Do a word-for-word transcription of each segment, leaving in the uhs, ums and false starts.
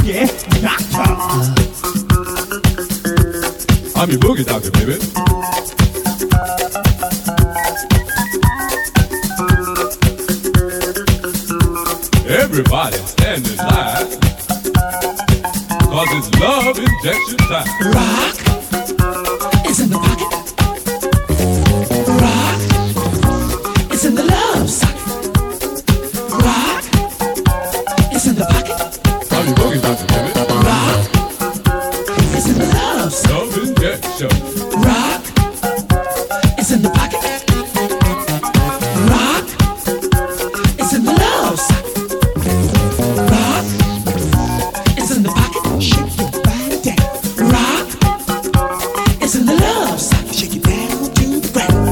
boogie doctor. I'm your boogie doctor, baby. Everybody stand in line, cause it's love injection time. Rock is in the pocket. Rock is in the love socket. Rock is in the pocket. I'm your boogie doctor, baby. Rock is in the love socket. Love injection. Rock is in the pocket. Rock is in the love socket. Rock is in the pocket. Shake your body down. Rock is in the love socket. Shake it down to the ground.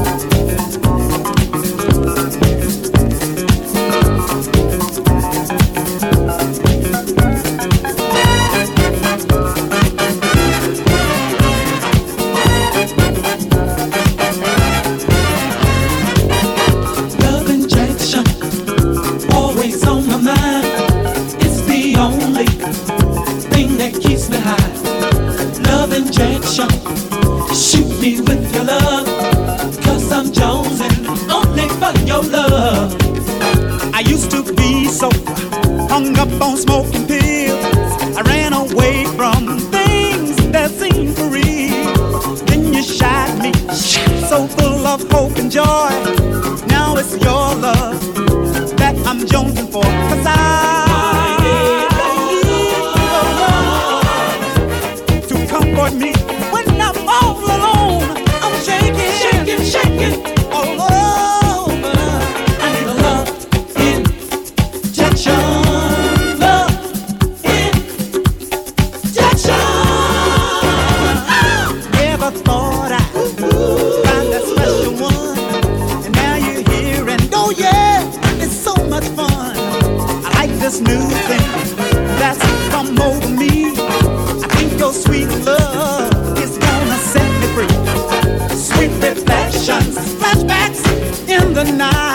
Love injection, always on my mind. It's the only thing that keeps me high. Love injection, shoot me with your love, cause I'm jonesing only for your love. I used to be so hung up on smoking pills. I ran away from things that seemed for real. Then you shot me, so full of hope and joy. Now it's your love that I'm jonesing for. Cause I need your love to comfort me when I'm all alone. I'm shaking, Shaking, shaking, all over. I need a love injection. Love injection. Never thought I'd find that special one, and now you're here, and oh yeah, it's so much fun. I like this new thing that's come over me. I think your sweet love is gonna set me free. Sweet reflections, flashbacks in the night.